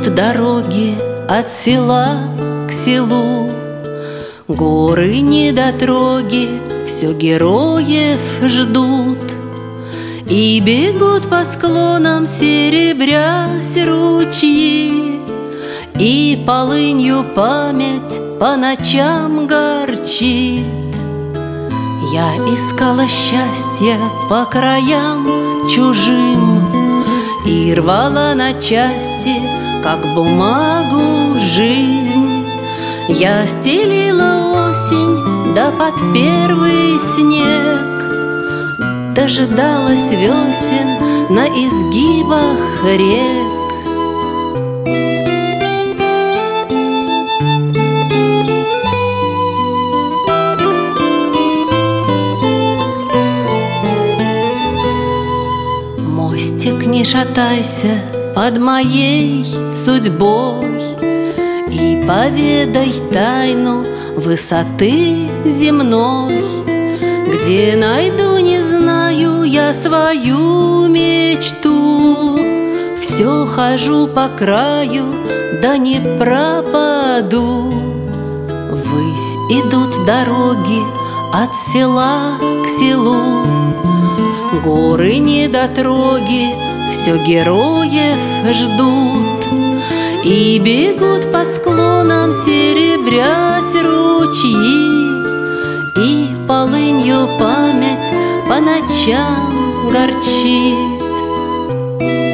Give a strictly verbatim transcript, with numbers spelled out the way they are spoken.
Идут дороги от села к селу, горы недотроги все героев ждут. И бегут по склонам, серебрясь ручьи, и полынью память по ночам горчит. Я искала счастья по краям чужим и рвала на части, как бумагу, жизнь. Я стелила осень, да под первый снег дожидалась весен на изгибах рек. Мостик, не шатайся под моей судьбой и поведай тайну высоты земной. Где найду, не знаю я свою мечту. Все хожу по краю, да не пропаду. Ввысь идут дороги от села к селу, горы недотроги все героев ждут. И бегут по склонам, серебрясь ручьи, и полынью память по ночам горчит.